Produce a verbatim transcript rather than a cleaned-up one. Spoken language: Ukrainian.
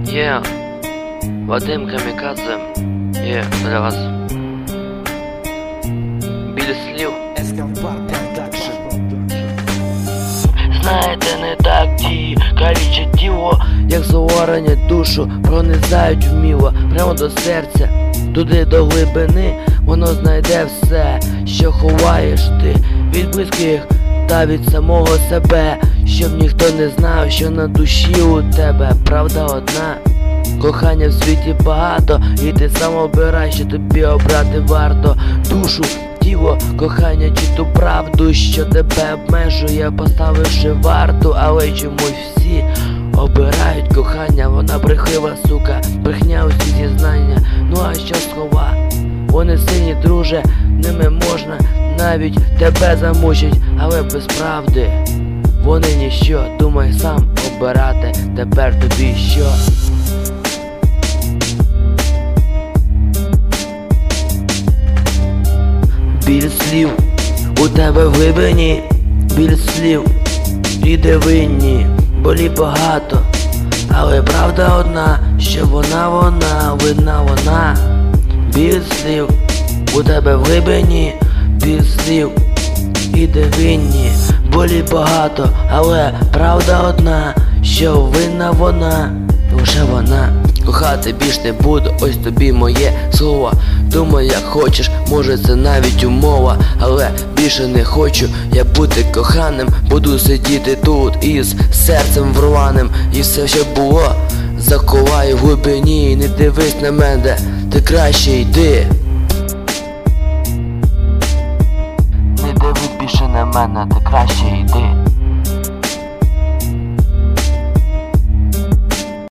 Є, Вадим Камікадзе, є для вас. Біля слів. Знаєте, не так ті калічать тіло, як заорення душу, пронизають вміло, прямо до серця, туди до глибини, воно знайде все, що ховаєш ти від близьких та від самого себе, щоб ніхто не знав, що на душі у тебе правда одна. Кохання в світі багато, і ти сам обирай, що тобі обрати варто. Душу, тіло, кохання чи ту правду, що тебе обмежує, поставивши варту. Але чомусь всі обирають кохання, вона брехлива, сука, брехня усі зізнання. Ну а що слова? Вони сині, друже, ними можна навіть тебе замучить, але без правди вони ніщо. Думай сам обирати, тепер тобі що? Біль слів у тебе в глибині, біль слів і дивинні, болі багато, але правда одна, що вона, вона, видна вона. Біль слів у тебе в глибині, біль слів і дивинні, болі багато, але правда одна, що винна вона, лише вона. Кохати більш не буду, ось тобі моє слово. Думай як хочеш, може це навіть умова, але більше не хочу я бути коханим. Буду сидіти тут із серцем врваним, і все, що було, заховаю в глибині. Не дивись на мене, ти краще йди. Не дивись більше на мене, ти краще йди.